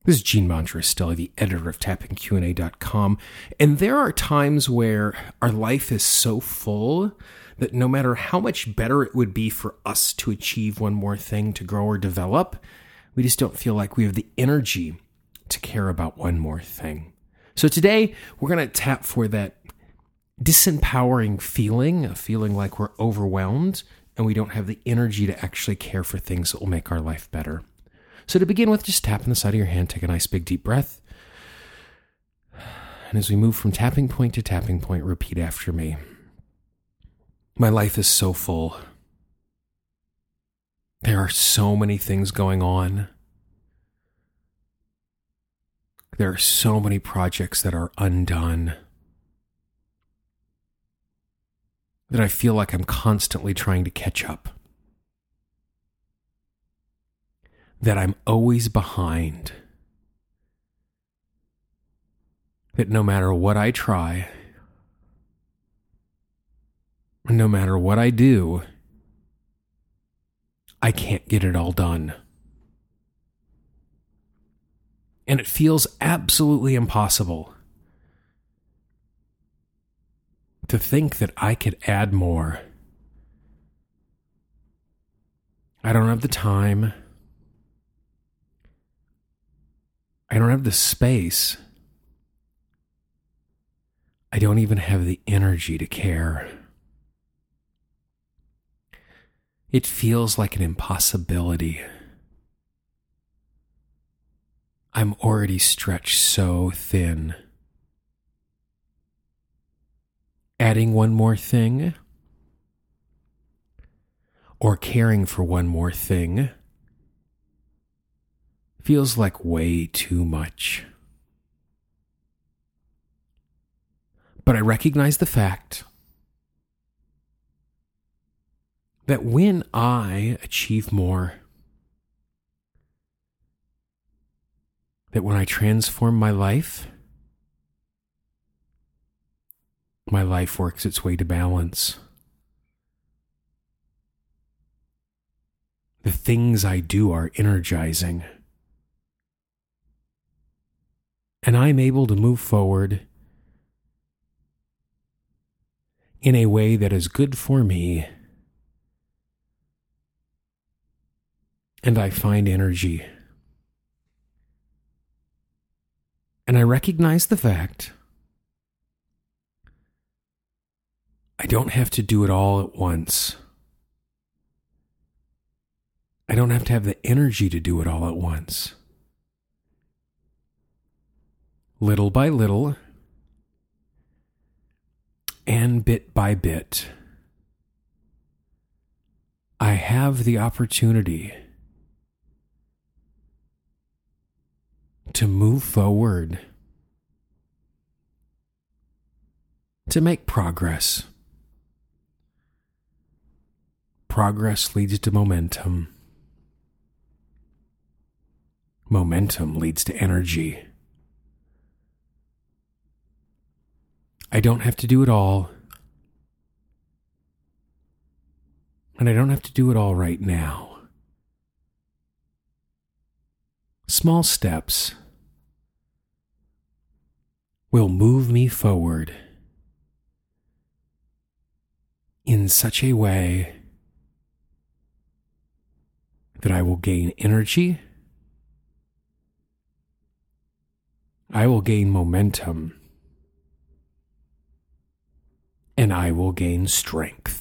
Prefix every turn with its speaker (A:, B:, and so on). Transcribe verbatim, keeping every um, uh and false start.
A: This is Gene Monterostelli, the editor of tapping q and a dot com, and there are times where our life is so full that no matter how much better it would be for us to achieve one more thing, to grow or develop, we just don't feel like we have the energy to care about one more thing. So today, we're going to tap for that disempowering feeling, a feeling like we're overwhelmed and we don't have the energy to actually care for things that will make our life better. So to begin with, just tap on the side of your hand, take a nice big deep breath. And as we move from tapping point to tapping point, repeat after me. My life is so full. There are so many things going on. There are so many projects that are undone that I feel like I'm constantly trying to catch up. That I'm always behind. That no matter what I try, no matter what I do, I can't get it all done. And it feels absolutely impossible to think that I could add more. I don't have the time. I don't have the space. I don't even have the energy to care. It feels like an impossibility. I'm already stretched so thin. Adding one more thing, or caring for one more thing, feels like way too much. But I recognize the fact that when I achieve more, that when I transform my life, my life works its way to balance. The things I do are energizing. And I'm able to move forward in a way that is good for me. And I find energy. And I recognize the fact I don't have to do it all at once. I don't have to have the energy to do it all at once. Little by little, and bit by bit, I have the opportunity to move forward, to make progress. Progress leads to momentum. Momentum leads to energy. I don't have to do it all. And I don't have to do it all right now. Small steps will move me forward in such a way that I will gain energy, I will gain momentum, and I will gain strength.